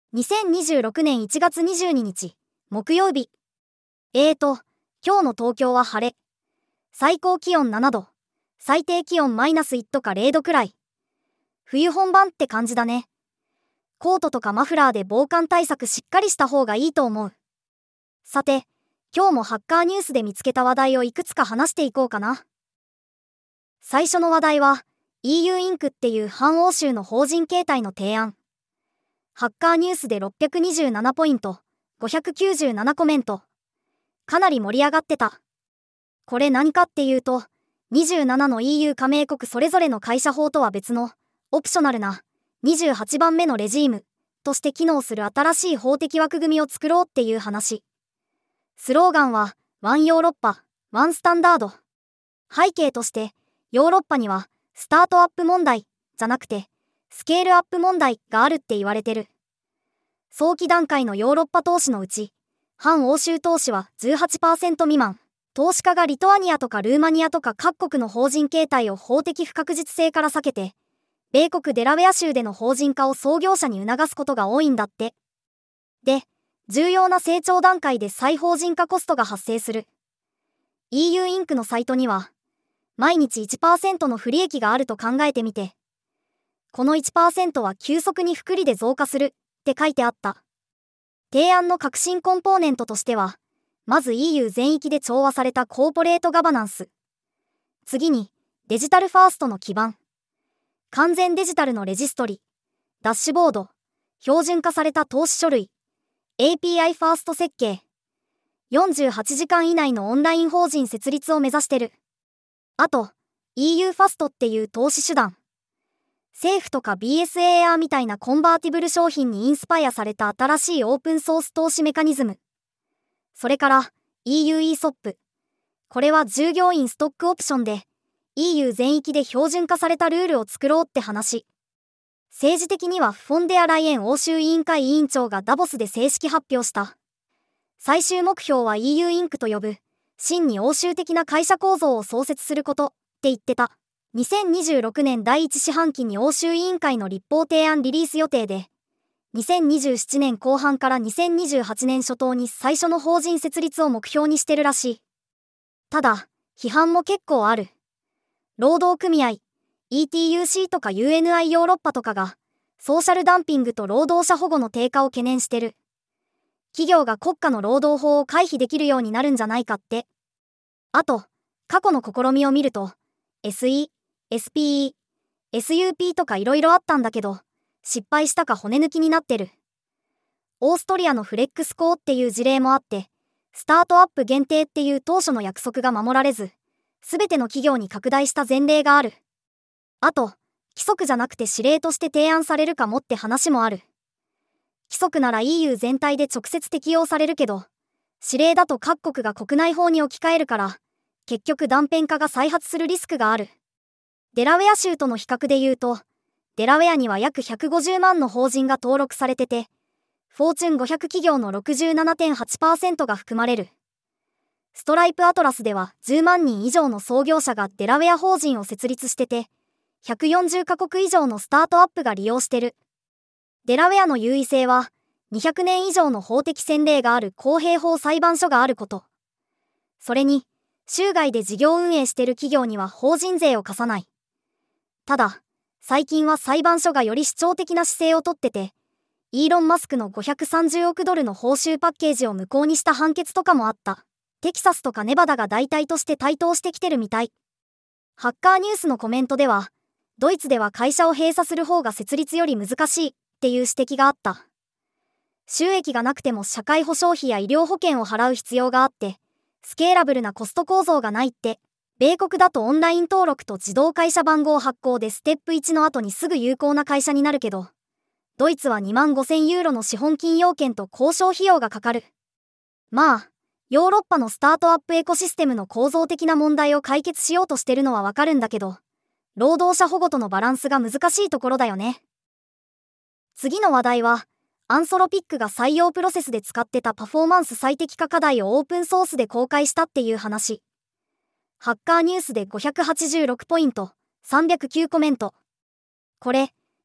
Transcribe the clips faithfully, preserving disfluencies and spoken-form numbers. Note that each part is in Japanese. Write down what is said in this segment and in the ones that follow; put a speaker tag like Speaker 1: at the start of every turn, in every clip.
Speaker 1: にせんにじゅうろくねんいちがつにじゅうににち、木曜日。えーと、今日の東京は晴れ。最高気温ななど、最低気温マイナスいちどかれいどくらい。冬本番って感じだね。コートとかマフラーで防寒対策しっかりした方がいいと思う。さて、今日もハッカーニュースで見つけた話題をいくつか話していこうかな。最初の話題は、イーユー インクっていう反欧州の法人形態の提案。ハッカーニュースでろっぴゃくにじゅうななポイント、ごひゃくきゅうじゅうななコメント。かなり盛り上がってた。これ何かっていうと、にじゅうななの イーユー 加盟国それぞれの会社法とは別の、オプショナルなにじゅうはちばんめのレジームとして機能する新しい法的枠組みを作ろうっていう話。スローガンは、ワンヨーロッパ、ワンスタンダード。背景として、ヨーロッパには、スタートアップ問題、じゃなくて、スケールアップ問題があるって言われてる。早期段階のヨーロッパ投資のうち、反欧州投資は じゅうはちパーセント 未満。投資家がリトアニアとかルーマニアとか各国の法人形態を法的不確実性から避けて、米国デラウェア州での法人化を創業者に促すことが多いんだって。で、重要な成長段階で再法人化コストが発生する。イーユー インクのサイトには、毎日 いちパーセント の不利益があると考えてみて。この いちパーセント は急速に複利で増加するって書いてあった。提案の革新コンポーネントとしては、まず イーユー 全域で調和されたコーポレートガバナンス。次に、デジタルファーストの基盤。完全デジタルのレジストリ。ダッシュボード。標準化された投資書類。エーピーアイ ファースト設計。よんじゅうはちじかん以内のオンライン法人設立を目指してる。あと、イーユー ファストっていう投資手段。政府とか ビーエスエーアール みたいなコンバーティブル商品にインスパイアされた新しいオープンソース投資メカニズム。それから イーユー イーソップ。これは従業員ストックオプションで イーユー 全域で標準化されたルールを作ろうって話。政治的にはフォンデアライエン欧州委員会委員長がダボスで正式発表した。最終目標は イーユー インクと呼ぶ真に欧州的な会社構造を創設することって言ってた。にせんにじゅうろくねんだいいち四半期に欧州委員会の立法提案リリース予定で、にせんにじゅうななねんこう半からにせんにじゅうはちねん初頭に最初の法人設立を目標にしてるらしい。ただ、批判も結構ある。労働組合、イーティーユーシー とか ユーエヌアイ ヨーロッパとかが、ソーシャルダンピングと労働者保護の低下を懸念してる。企業が国家の労働法を回避できるようになるんじゃないかって。あと、過去の試みを見ると、エスイー、エスピーイー、エスユーピー とか色々あったんだけど、失敗したか骨抜きになってる。オーストリアのフレックスコーっていう事例もあって、スタートアップ限定っていう当初の約束が守られず、すべての企業に拡大した前例がある。あと、規則じゃなくて指令として提案されるかもって話もある。規則なら イーユー 全体で直接適用されるけど、指令だと各国が国内法に置き換えるから、結局断片化が再発するリスクがある。デラウェア州との比較で言うと、デラウェアには約ひゃくごじゅうまんの法人が登録されてて、フォーチュンごひゃく企業の ろくじゅうななてんはちパーセント が含まれる。ストライプアトラスではじゅうまんにん以上の創業者がデラウェア法人を設立してて、ひゃくよんじゅうカ国以上のスタートアップが利用してる。デラウェアの優位性は、にひゃくねん以上の法的先例がある公平法裁判所があること。それに、州外で事業運営してる企業には法人税を課さない。ただ、最近は裁判所がより主張的な姿勢をとってて、イーロン・マスクのごひゃくさんじゅうおくドルの報酬パッケージを無効にした判決とかもあった。テキサスとかネバダが代替として台頭してきてるみたい。ハッカーニュースのコメントでは、ドイツでは会社を閉鎖する方が設立より難しいっていう指摘があった。収益がなくても社会保障費や医療保険を払う必要があって、スケーラブルなコスト構造がないって。米国だとオンライン登録と自動会社番号発行でステップいちの後にすぐ有効な会社になるけど、ドイツはにまんごせんユーロの資本金要件と交渉費用がかかる。まあ、ヨーロッパのスタートアップエコシステムの構造的な問題を解決しようとしてるのはわかるんだけど、労働者保護とのバランスが難しいところだよね。次の話題は、アンソロピックが採用プロセスで使ってたパフォーマンス最適化課題をオープンソースで公開したっていう話。ハッカーニュースでごひゃくはちじゅうろくポイント、さんびゃくきゅうコメント。これ、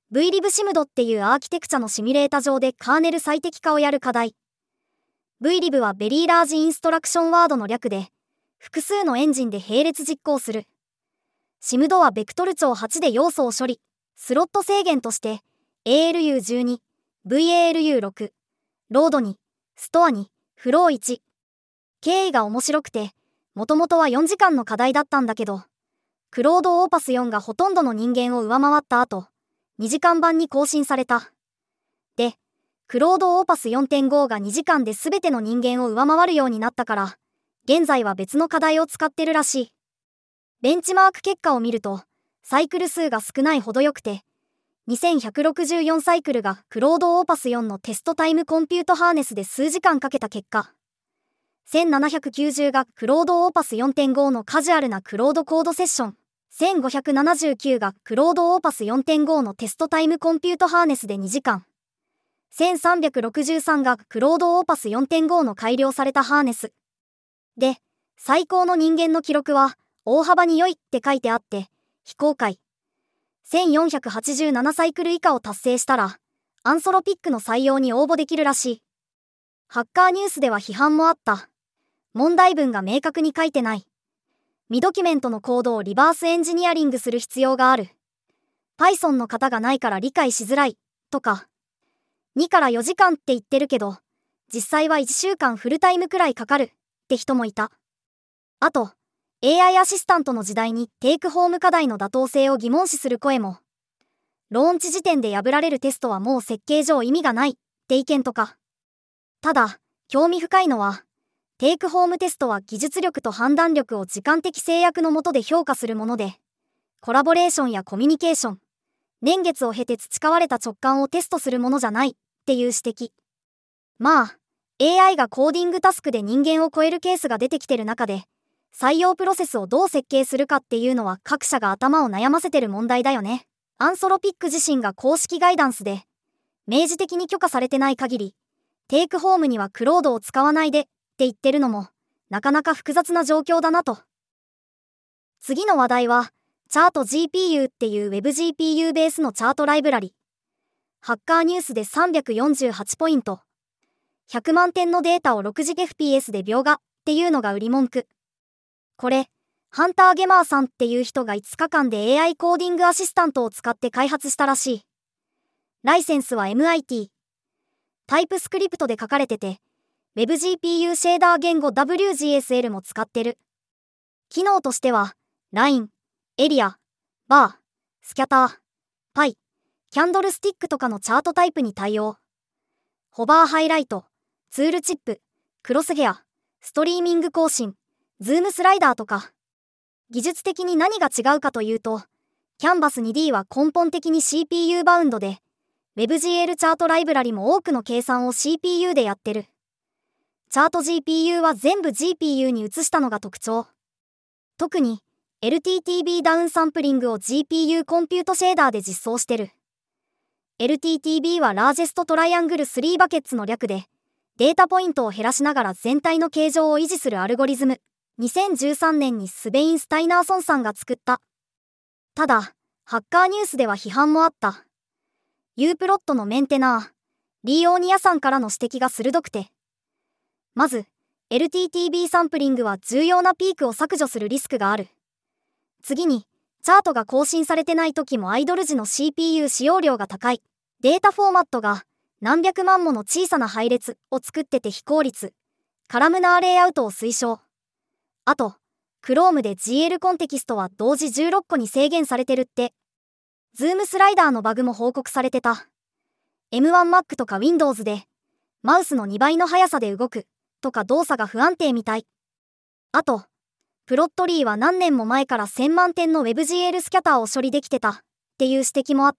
Speaker 1: ブイリブ シムドっていうアーキテクチャのシミュレータ上でカーネル最適化をやる課題。ブイリブ はベリーラージインストラクションワードの略で、複数のエンジンで並列実行する。シムドはベクトル帳はちで要素を処理。スロット制限として、エーエルユーじゅうに、ブイエーエルユーろく、ロードに、ストアに、フローいち。経緯が面白くて、もともとはよじかんの課題だったんだけど、クロードオーパスよんがほとんどの人間を上回った後、にじかん版に更新された。で、クロードオーパス よんてんご がにじかんで全ての人間を上回るようになったから、現在は別の課題を使ってるらしい。ベンチマーク結果を見ると、サイクル数が少ないほど良くて、にせんひゃくろくじゅうよんサイクルがクロードオーパスよんのテストタイムコンピュートハーネスで数時間かけた結果、せんななひゃくきゅうじゅうがクロードオーパス よんてんご のカジュアルなクロードコードセッション、せんごひゃくななじゅうきゅうがクロードオーパス よんてんご のテストタイムコンピュートハーネスでにじかん、せんさんびゃくろくじゅうさんがクロードオーパス よんてんご の改良されたハーネス。で、最高の人間の記録は大幅に良いって書いてあって、非公開。せんよんひゃくはちじゅうななサイクル以下を達成したら、アンソロピックの採用に応募できるらしい。ハッカーニュースでは批判もあった。問題文が明確に書いてない。未ドキュメントのコードをリバースエンジニアリングする必要がある。Python の型がないから理解しづらい、とか。にからよじかんって言ってるけど、実際はいっしゅうかんフルタイムくらいかかる、って人もいた。あと、エーアイ アシスタントの時代にテイクホーム課題の妥当性を疑問視する声も。ローンチ時点で破られるテストはもう設計上意味がないって意見とか。ただ、興味深いのは、テイクホームテストは技術力と判断力を時間的制約の下で評価するもので、コラボレーションやコミュニケーション、年月を経て培われた直感をテストするものじゃないっていう指摘。まあ、エーアイ がコーディングタスクで人間を超えるケースが出てきてる中で、採用プロセスをどう設計するかっていうのは各社が頭を悩ませてる問題だよね。アンソロピック自身が公式ガイダンスで、明示的に許可されてない限り、テイクホームにはクロードを使わないでって言ってるのも、なかなか複雑な状況だなと。次の話題は、チャート ジーピーユー っていう WebGPU ベースのチャートライブラリ。ハッカーニュースでさんびゃくよんじゅうはちポイント。ひゃくまんてんのデータをろくじ エフピーエス で描画っていうのが売り文句。これ、ハンター・ゲマーさんっていう人がいつかかんで エーアイ コーディングアシスタントを使って開発したらしい。ライセンスは エムアイティー。タイプスクリプトで書かれてて、WebGPU シェーダー言語 ダブリュージーエスエル も使ってる。機能としては、ライン、エリア、バー、スキャター、パイ、キャンドルスティックとかのチャートタイプに対応。ホバーハイライト、ツールチップ、クロスヘア、ストリーミング更新、ズームスライダーとか。技術的に何が違うかというと、キャンバス ツーディー は根本的に シーピーユー バウンドで、WebGL チャートライブラリも多くの計算を シーピーユー でやってる。チャート ジーピーユー は全部 ジーピーユー に移したのが特徴。特に エルティーティービー ダウンサンプリングを ジーピーユー コンピュートシェーダーで実装してる。エルティーティービー はラージェストトライアングルスリーバケッツの略で、データポイントを減らしながら全体の形状を維持するアルゴリズム。にせんじゅうさんねんにスベイン・スタイナーソンさんが作った。ただ、ハッカーニュースでは批判もあった。ユープロットのメンテナー、リーオーニアさんからの指摘が鋭くて。まず、エルティーティービー サンプリングは重要なピークを削除するリスクがある。次に、チャートが更新されてない時もアイドル時の シーピーユー 使用量が高い。データフォーマットが何百万もの小さな配列を作ってて非効率。カラムナーレイアウトを推奨。あと、Chrome で ジーエル コンテキストは同時じゅうろっこに制限されてるって。ズームスライダーのバグも報告されてた。エムワンマック とか Windows で、マウスのにばいの速さで動く、とか動作が不安定みたい。あと、プロットリーは何年も前からせんまんてんの WebGL スキャターを処理できてた、っていう指摘もあった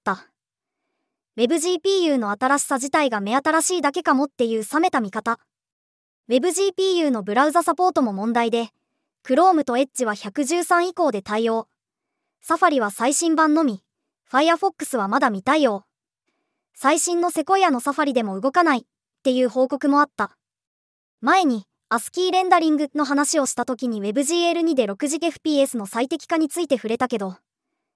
Speaker 1: 。WebGPU の新しさ自体が目新しいだけかもっていう冷めた見方。WebGPU のブラウザサポートも問題で、Chrome と Edge はひゃくじゅうさん以降で対応。Safari は最新版のみ。Firefox はまだ未対応。最新のセコイアの Safari でも動かないっていう報告もあった。前に アスキー レンダリングの話をした時に WebGL にで ろくじ エフピーエス の最適化について触れたけど、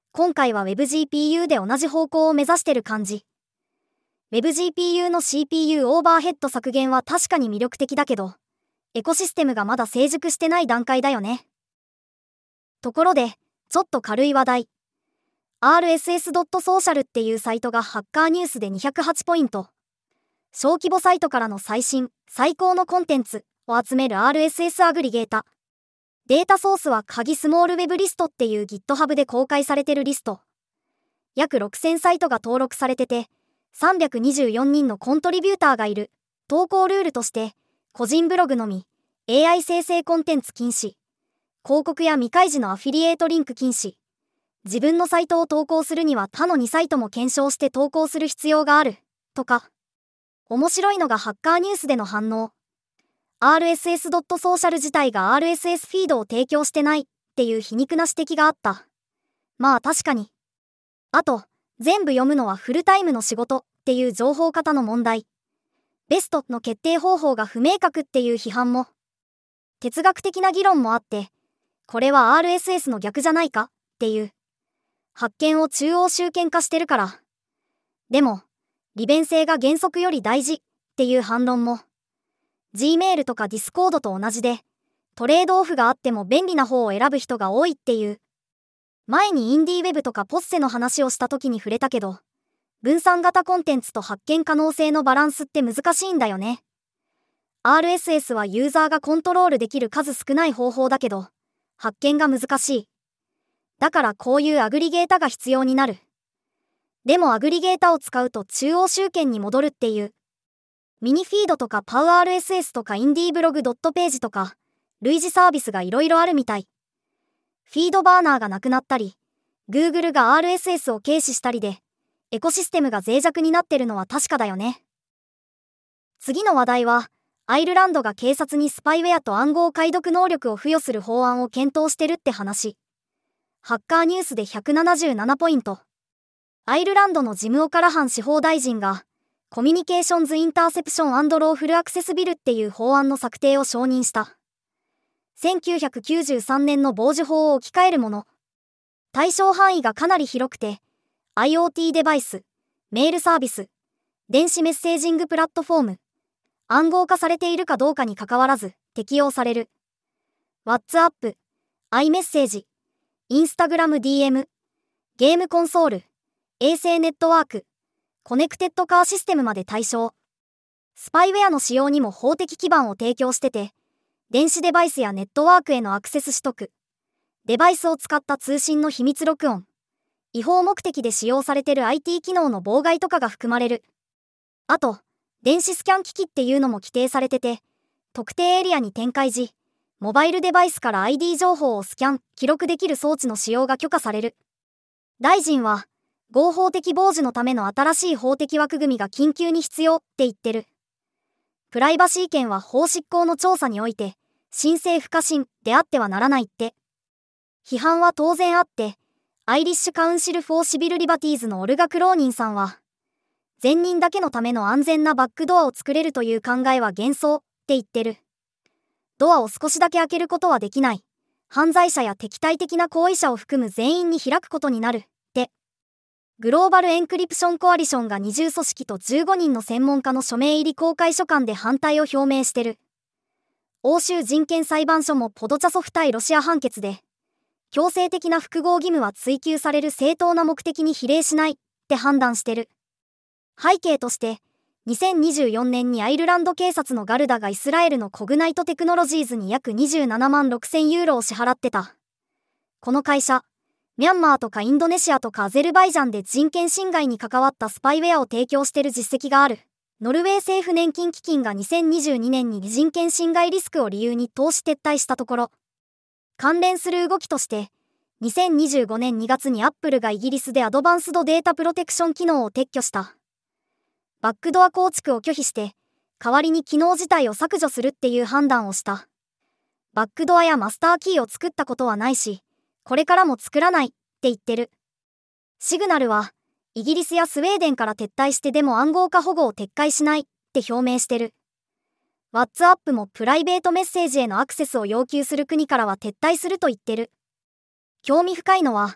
Speaker 1: 今回は WebGPU で同じ方向を目指してる感じ。WebGPU の シーピーユー オーバーヘッド削減は確かに魅力的だけど、エコシステムがまだ成熟してない段階だよね。ところで、ちょっと軽い話題。アールエスエス ドット ソーシャルっていうサイトがハッカーニュースでにひゃくはちポイント。小規模サイトからの最新、最高のコンテンツを集める アールエスエス アグリゲータ。データソースは鍵スモールウェブリストっていう GitHub で公開されてるリスト。約ろくせんサイトが登録されてて、さんびゃくにじゅうよにんのコントリビューターがいる。投稿ルールとして、個人ブログのみ、エーアイ 生成コンテンツ禁止。広告や未開示のアフィリエイトリンク禁止。自分のサイトを投稿するには他のにサイトも検証して投稿する必要がある。とか。面白いのがハッカーニュースでの反応。アールエスエス ドット ソーシャル自体が アールエスエス フィードを提供してないっていう皮肉な指摘があった。まあ確かに。あと、全部読むのはフルタイムの仕事っていう情報型の問題。ベストの決定方法が不明確っていう批判も。哲学的な議論もあって、これは アールエスエス の逆じゃないかっていう。発見を中央集権化してるから。でも、利便性が原則より大事っていう反論も。Gmail とか Discord と同じで、トレードオフがあっても便利な方を選ぶ人が多いっていう。前にインディーウェブとかポッセの話をした時に触れたけど、分散型コンテンツと発見可能性のバランスって難しいんだよね。アールエスエス はユーザーがコントロールできる数少ない方法だけど、発見が難しい。だからこういうアグリゲータが必要になる。でもアグリゲータを使うと中央集権に戻るっていう。ミニフィードとか パウアールエスエス とかインディーブログドットページとか、類似サービスがいろいろあるみたい。フィードバーナーがなくなったり、Google が アールエスエス を軽視したりで、エコシステムが脆弱になってるのは確かだよね。次の話題は、アイルランドが警察にスパイウェアと暗号解読能力を付与する法案を検討してるって話。ハッカーニュースでひゃくななじゅうななポイント。アイルランドのジム・オカラハン司法大臣が、コミュニケーションズ・インターセプション・アンド・ローフル・アクセス・ビルっていう法案の策定を承認した。せんきゅうひゃくきゅうじゅうさんねんの傍受法を置き換えるもの。対象範囲がかなり広くて、IoT デバイス、メールサービス、電子メッセージングプラットフォーム、暗号化されているかどうかにかかわらず適用される。WhatsApp、iMessage、Instagram ディーエム、ゲームコンソール、衛星ネットワーク、コネクテッドカーシステムまで対象。スパイウェアの使用にも法的基盤を提供してて、電子デバイスやネットワークへのアクセス取得、デバイスを使った通信の秘密録音、違法目的で使用されてる アイティー 機能の妨害とかが含まれる。あと、電子スキャン機器っていうのも規定されてて、特定エリアに展開時、モバイルデバイスから アイディー 情報をスキャン、記録できる装置の使用が許可される。大臣は、合法的傍受のための新しい法的枠組みが緊急に必要って言ってる。プライバシー権は法執行の調査において、申請不可侵であってはならないって。批判は当然あって、アイリッシュカウンシル・フォー・シビル・リバティーズのオルガ・クローニンさんは、善人だけのための安全なバックドアを作れるという考えは幻想って言ってる。ドアを少しだけ開けることはできない。犯罪者や敵対的な行為者を含む全員に開くことになるって。グローバルエンクリプションコアリションがにじゅう組織とじゅうごにんの専門家の署名入り公開書簡で反対を表明してる。欧州人権裁判所もポドチャソフ対ロシア判決で、強制的な複合義務は追求される正当な目的に比例しないって判断してる。背景として、にせんにじゅうよねんにアイルランド警察のガルダがイスラエルのコグナイトテクノロジーズに約にじゅうななまんろくせんユーロを支払ってた。この会社、ミャンマーとかインドネシアとかアゼルバイジャンで人権侵害に関わったスパイウェアを提供してる実績がある。ノルウェー政府年金基金がにせんにじゅうにねんに人権侵害リスクを理由に投資撤退したところ、関連する動きとして、にせんにじゅうごねんにがつにアップルがイギリスでアドバンスドデータプロテクション機能を撤去した。バックドア構築を拒否して、代わりに機能自体を削除するっていう判断をした。バックドアやマスターキーを作ったことはないし、これからも作らないって言ってる。シグナルは、イギリスやスウェーデンから撤退してでも暗号化保護を撤回しないって表明してる。WhatsApp もプライベートメッセージへのアクセスを要求する国からは撤退すると言ってる。興味深いのは、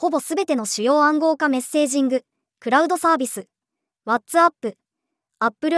Speaker 1: ほぼすべての主要暗号化メッセージング、クラウドサービス、WhatsApp、Apple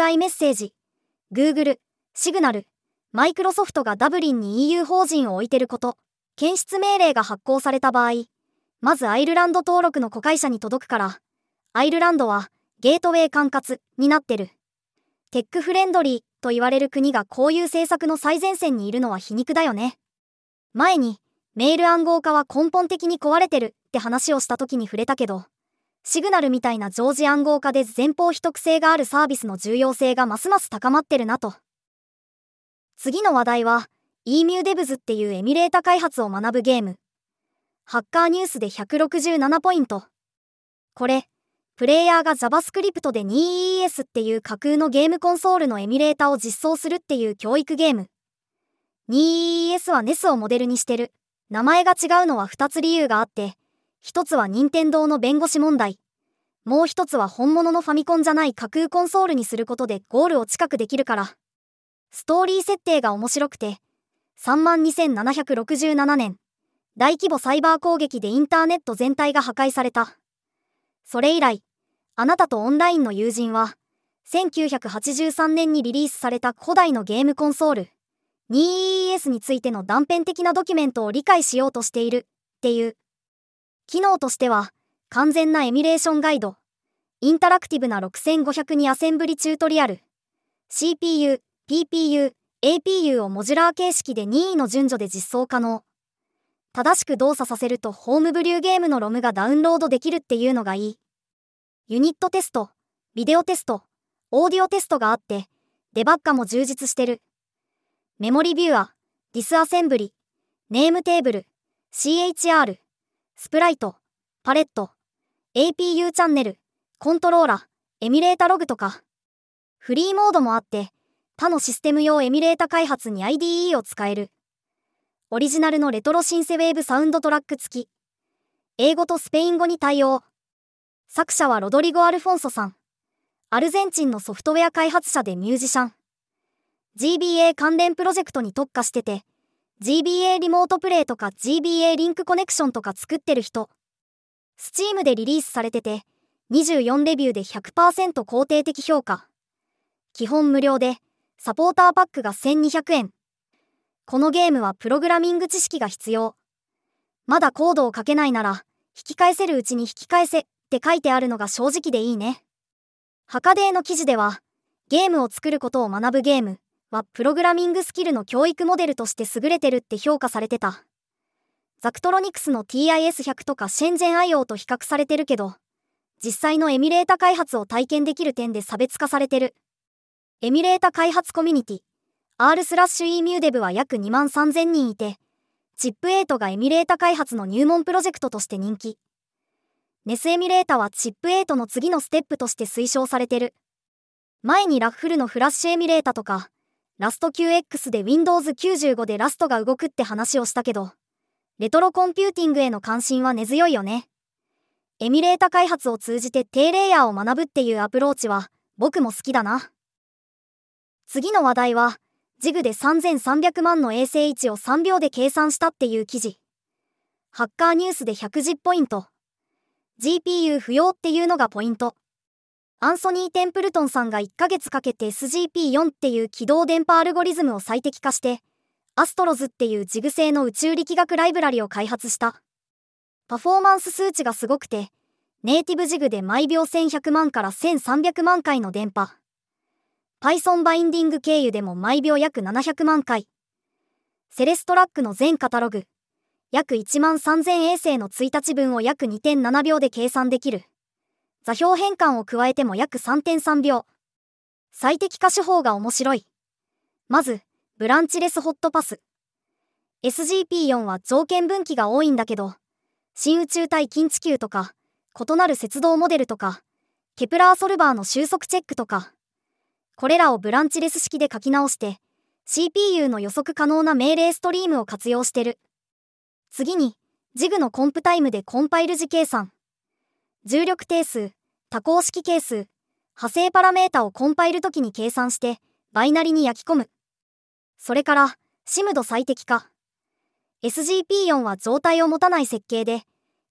Speaker 1: iMessage、Google、Signal、マイクロソフトがダブリンに イーユー 法人を置いてること、検出命令が発行された場合、まずアイルランド登録の子会社に届くから、アイルランドはゲートウェイ管轄になってる。テックフレンドリーと言われる国がこういう政策の最前線にいるのは皮肉だよね。前にメール暗号化は根本的に壊れてるって話をした時に触れたけど、シグナルみたいな常時暗号化で前方秘匿性があるサービスの重要性がますます高まってるなと。次の話題は イーミューデブズ っていうエミュレータ開発を学ぶゲーム。ハッカーニュースでひゃくろくじゅうななポイント。これ、プレイヤーが JavaScript で ツーイーエス っていう架空のゲームコンソールのエミュレータを実装するっていう教育ゲーム。ツーイーエス は ネス をモデルにしてる。名前が違うのはふたつ理由があって、ひとつは任天堂の弁護士問題。もうひとつは本物のファミコンじゃない架空コンソールにすることでゴールを近くできるから。ストーリー設定が面白くて、さんまんにせんななひゃくろくじゅうななねん、大規模サイバー攻撃でインターネット全体が破壊された。それ以来、あなたとオンラインの友人は、せんきゅうひゃくはちじゅうさんねんにリリースされた古代のゲームコンソール、ツーイーエス についての断片的なドキュメントを理解しようとしているっていう。機能としては、完全なエミュレーションガイド、インタラクティブなろくせんごひゃくにアセンブリチュートリアル、シーピーユー、ピーピーユー、エーピーユー をモジュラー形式で任意の順序で実装可能。正しく動作させるとホームブリューゲームのロムがダウンロードできるっていうのがいい。ユニットテスト、ビデオテスト、オーディオテストがあって、デバッカも充実してる。メモリビューア、ディスアセンブリ、ネームテーブル、シーエイチアール、スプライト、パレット、エーピーユー チャンネル、コントローラ、エミュレータログとか。フリーモードもあって、他のシステム用エミュレータ開発に アイディーイー を使える。オリジナルのレトロシンセウェーブサウンドトラック付き。英語とスペイン語に対応。作者はロドリゴ・アルフォンソさん。アルゼンチンのソフトウェア開発者でミュージシャン。ジービーエー 関連プロジェクトに特化してて、ジービーエー リモートプレイとか ジービーエー リンクコネクションとか作ってる人。Steam でリリースされてて、にじゅうよんレビューで ひゃくパーセント 肯定的評価。基本無料で、サポーターパックがせんにひゃくえん。このゲームはプログラミング知識が必要。まだコードを書けないなら、引き返せるうちに引き返せって書いてあるのが正直でいいね。ハカデーの記事では、ゲームを作ることを学ぶゲームはプログラミングスキルの教育モデルとして優れてるって評価されてた。ザクトロニクスの ティーアイエスひゃく とかシェンジェン アイオー と比較されてるけど、実際のエミュレータ開発を体験できる点で差別化されてる。エミュレータ開発コミュニティ、R スラッシュ イーミューデブは約にまんさんぜんにんいて、チップエイトがエミュレータ開発の入門プロジェクトとして人気。ネス エミュレータはチップエイトの次のステップとして推奨されてる。前にラッフルのフラッシュエミュレータとか、ラスト キューエックス で ウィンドウズきゅうじゅうご でラストが動くって話をしたけど、レトロコンピューティングへの関心は根強いよね。エミュレータ開発を通じて低レイヤーを学ぶっていうアプローチは僕も好きだな。次の話題は、ジグでさんぜんさんびゃくまんの衛星位置をさんびょうで計算したっていう記事。ハッカーニュースでひゃくじゅうポイント。ジーピーユー 不要っていうのがポイント。アンソニー・テンプルトンさんがいっかげつかけて エスジーピーフォー っていう軌道電波アルゴリズムを最適化して、アストロズっていうジグ製の宇宙力学ライブラリを開発した。パフォーマンス数値がすごくて、ネイティブジグで毎秒せんひゃくまんからせんさんびゃくまん回の電波。Python バインディング経由でも毎秒約ななひゃくまん回。セレストラックの全カタログ、約いちまんさんぜん衛星のいちにちぶんを約 にてんななびょうで計算できる。座標変換を加えても約 さんてんさんびょう。最適化手法が面白い。まず、ブランチレスホットパス。エスジーピーフォー は条件分岐が多いんだけど、新宇宙対近地球とか、異なる接動モデルとか、ケプラーソルバーの収束チェックとか、これらをブランチレス式で書き直して、シーピーユー の予測可能な命令ストリームを活用してる。次に、ジグのコンプタイムでコンパイル時計算。重力定数、多項式係数、派生パラメータをコンパイルときに計算して、バイナリに焼き込む。それから、シムド最適化。エスジーピーフォー は状態を持たない設計で、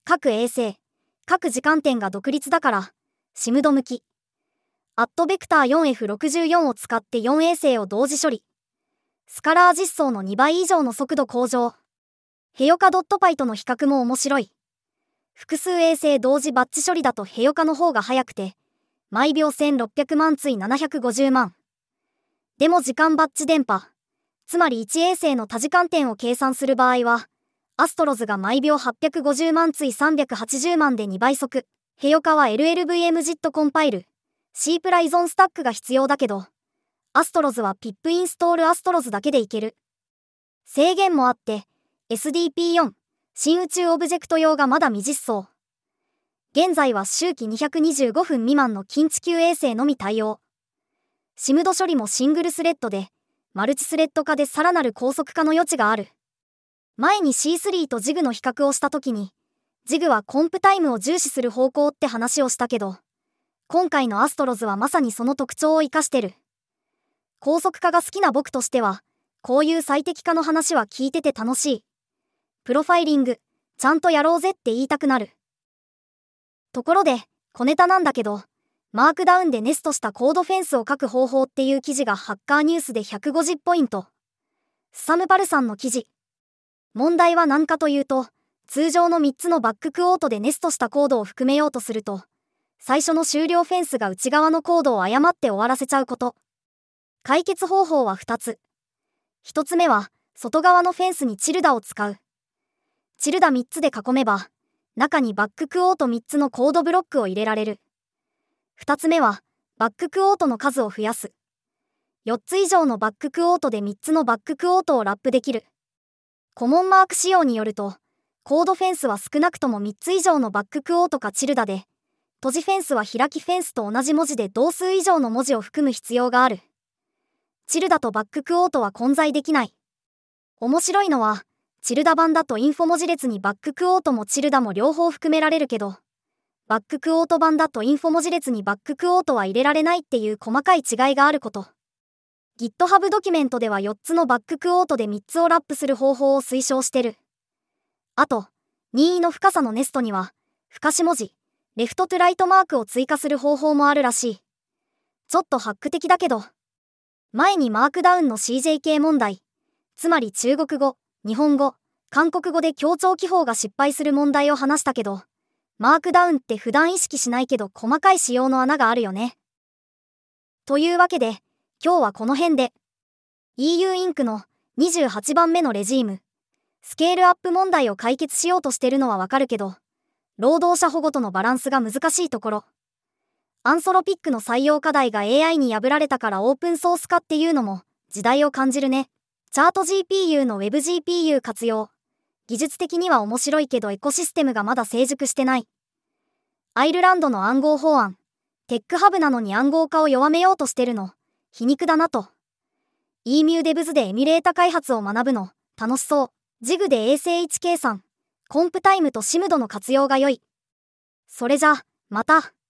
Speaker 1: 各衛星、各時間点が独立だから、シムド向き。アットベクター フォーエフろくじゅうよん を使ってよん衛星を同時処理。スカラー実装のにばい以上の速度向上。ヘヨカ .py との比較も面白い。複数衛星同時バッチ処理だとヘヨカの方が早くて、毎秒せんろっぴゃくまん対ななひゃくごじゅうまん。でも時間バッチ電波、つまりいち衛星の多時間点を計算する場合は、アストロズが毎秒はっぴゃくごじゅうまん対さんびゃくはちじゅうまんでにばい速。ヘヨカは エルエルブイエム ジットコンパイル、C プライゾンスタックが必要だけど、アストロズはピップインストールアストロズだけでいける。制限もあって、エスディーピーフォー、新宇宙オブジェクト用がまだ未実装。現在は周期にひゃくにじゅうごふん未満の近地球衛星のみ対応。シムド処理もシングルスレッドで、マルチスレッド化でさらなる高速化の余地がある。前に シースリー と ジグ の比較をしたときに、ジグ はコンプタイムを重視する方向って話をしたけど、今回のアストロズはまさにその特徴を生かしてる。高速化が好きな僕としては、こういう最適化の話は聞いてて楽しい。プロファイリング、ちゃんとやろうぜって言いたくなる。ところで、小ネタなんだけど、マークダウンでネストしたコードフェンスを書く方法っていう記事がハッカーニュースでひゃくごじゅうポイント。スサムパルさんの記事。問題は何かというと、通常のみっつのバッククオートでネストしたコードを含めようとすると、最初の終了フェンスが内側のコードを誤って終わらせちゃうこと。解決方法はふたつ。ひとつめは、外側のフェンスにチルダを使う。チルダみっつで囲めば、中にバッククオートみっつのコードブロックを入れられる。ふたつめは、バッククオートの数を増やす。よっつ以上のバッククオートでみっつのバッククオートをラップできる。コモンマーク仕様によると、コードフェンスは少なくともみっつ以上のバッククオートかチルダで、閉じフェンスは開きフェンスと同じ文字で同数以上の文字を含む必要がある。チルダとバッククオートは混在できない。面白いのは、チルダ版だとインフォ文字列にバッククオートもチルダも両方含められるけど、バッククオート版だとインフォ文字列にバッククオートは入れられないっていう細かい違いがあること。GitHub ドキュメントではよっつのバッククオートでみっつをラップする方法を推奨してる。あと、任意の深さのネストには、深し文字、レフトトゥライトマークを追加する方法もあるらしい。ちょっとハック的だけど、前にマークダウンの シージェーケー 問題、つまり中国語、日本語、韓国語で強調記法が失敗する問題を話したけど、マークダウンって普段意識しないけど細かい仕様の穴があるよね。というわけで、今日はこの辺で、イーユー インクのにじゅうはちばんめのレジーム、スケールアップ問題を解決しようとしてるのはわかるけど、労働者保護とのバランスが難しいところ。アンソロピックの採用課題が エーアイ に破られたからオープンソース化っていうのも時代を感じるね。チャート ジーピーユー の WebGPU 活用。技術的には面白いけどエコシステムがまだ成熟してない。アイルランドの暗号法案。テックハブなのに暗号化を弱めようとしてるの。皮肉だなと。イーミュー デブズでエミュレータ開発を学ぶの。楽しそう。ジグで衛星位置計算。コンプタイムとシムドの活用が良い。それじゃ、また。